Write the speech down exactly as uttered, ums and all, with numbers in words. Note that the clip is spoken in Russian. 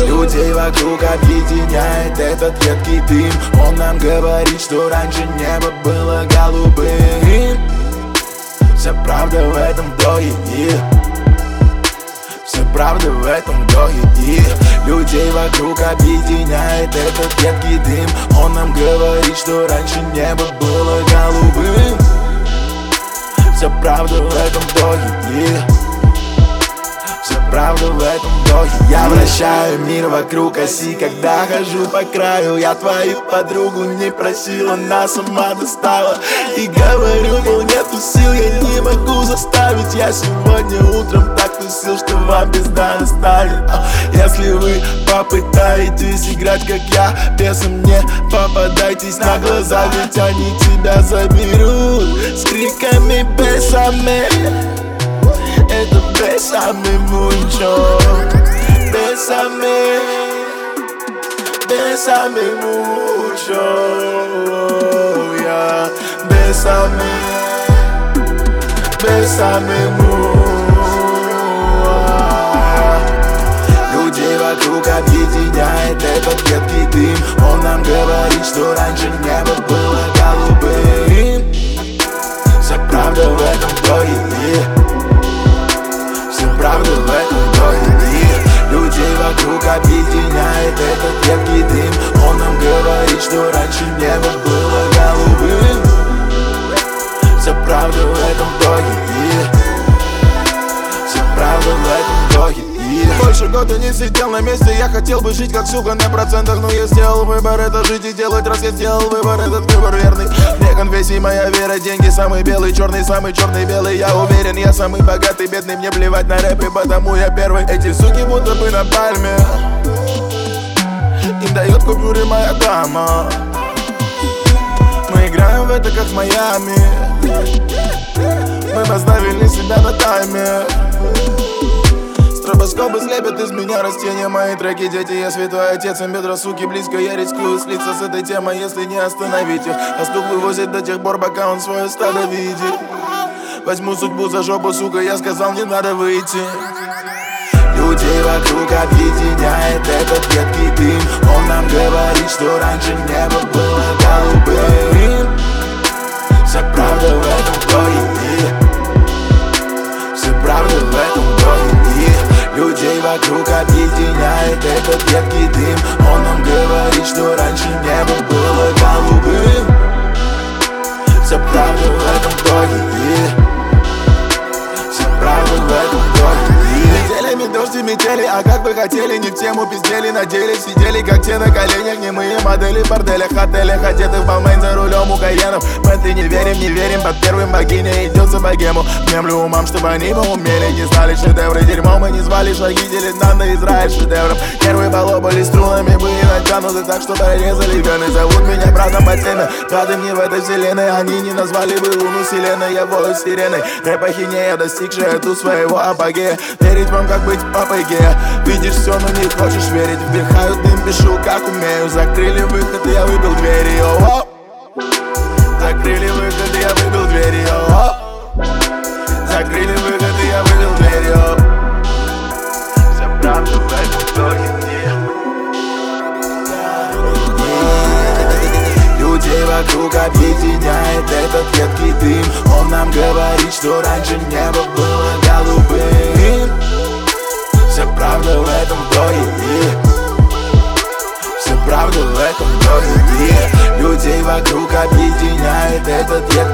Людей вокруг объединяет этот едкий дым. Он нам говорит, что раньше небо было голубым. Вся правда в этом вдохе, yeah. Вся правда в этом вдохе, yeah. Людей вокруг объединяет этот едкий дым. Он нам говорит, что раньше небо было голубым. Вся правда в этом вдохе, yeah. Вся правда в этом вдохе. Я вращаю мир вокруг оси, когда хожу по краю. Я твою подругу не просила, она сама достала. И говорю, мол, нету сил, я не могу заставить. Я сегодня утром так тусил, что вам пизда настанет. Если вы попытаетесь играть, как я, бесом не попадайтесь на глаза, ведь они тебя заберут с криками бесами. Это бесами мучо, бесами, бесами мучо, я бесами, бесами мучо. Людей вокруг объединяет этот едкий дым. Он нам говорит, что раньше небо было голубым. Вся правда в этом вдохе, yeah. Правда в этом вдохе, yeah. Людей вокруг объединяет этот едкий дым. Он нам говорит, что раньше небо было голубым. Вся правда в этом вдохе, yeah. Вся правда в этом вдохе, yeah. Больше года не сидел на месте. Я хотел бы жить как сука на процентах, но я сделал выбор, это жить и делать. Раз я сделал выбор, этот выбор верный. Мне конфессии моя вера, деньги самый белый, черный, самый черный, белый. Я уверен, я самый богатый, бедный, мне плевать на рэп, и потому я первый. Эти суки будто бы на пальме, им дает купюры моя дама. Мы играем в это как в Майами. Мы поставили себя на таймер. Стробоскопы слепят из меня растения. Мои треки, дети, я святой отец. Им бедра, суки, близко, я рискую слиться с этой темой, если не остановить их. А стук вывозит до тех пор, пока он свое стадо видит. Возьму судьбу за жопу, сука, я сказал, не надо выйти. Людей вокруг объединяет этот едкий дым. Он нам говорит, что раньше небо было голубым. Вся правда в этом вдохе, yeah. Вся правда в этом вдохе, yeah. Людей вокруг объединяет этот едкий дым. Он нам говорит, что раньше небо было голубым. Вся правда в этом вдохе, yeah. Вся правда в этом вдохе, yeah. Неделями дождь и метели, а как вы хотели, не в тему пиздели. На деле сидели, как те на коленях, немые модели в борделях, отелях, одеты в Балмейн за рулем у Каенов. Бентли не верим, не верим, под первым богиня идет за богему. Мемлю умам, чтобы они бы умели, не знали шедевры. Дерьмо мы не звали, шаги делит нам на Израиль шедевром. Нервы полопали, струнами были натянуты, так что прорезали вены. Зовут меня братом по теме, рады мне в этой вселенной. Они не назвали бы луну вселенной, я вою сиреной. Рэп ахинея, достигшая тут своего апогея. Верить вам, как быть папой гея. Видишь все, но не хочешь верить. Вдыхаю дым, пишу, как умею. Закрыли выход, и я выбил двери, о-о. Закрыли выход, и я выбил двери, о-о. Закрыли выход, и я выбил двери, о-о. Вся правда в этом вдохе, yeah. Людей вокруг объединяет этот едкий дым. Он нам говорит, что раньше небо было голубым. Вся правда в этом вдохе, yeah. Вся правда в этом вдохе, yeah. Людей вокруг объединяет этот едкий